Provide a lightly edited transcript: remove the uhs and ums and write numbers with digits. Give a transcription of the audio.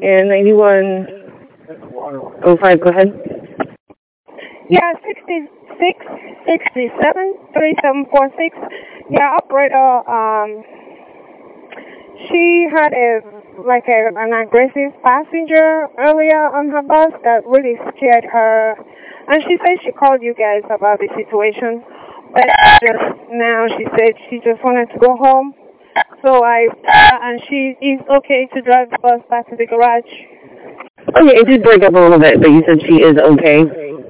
and 9105. Go ahead. Yeah, 66, 67, 3746. Yeah, operator, she had an aggressive passenger earlier on her bus that really scared her. And she said she called you guys about the situation. But just now she said she just wanted to go home. So and she is okay to drive the bus back to the garage. Okay, it did break up a little bit, but you said she is okay.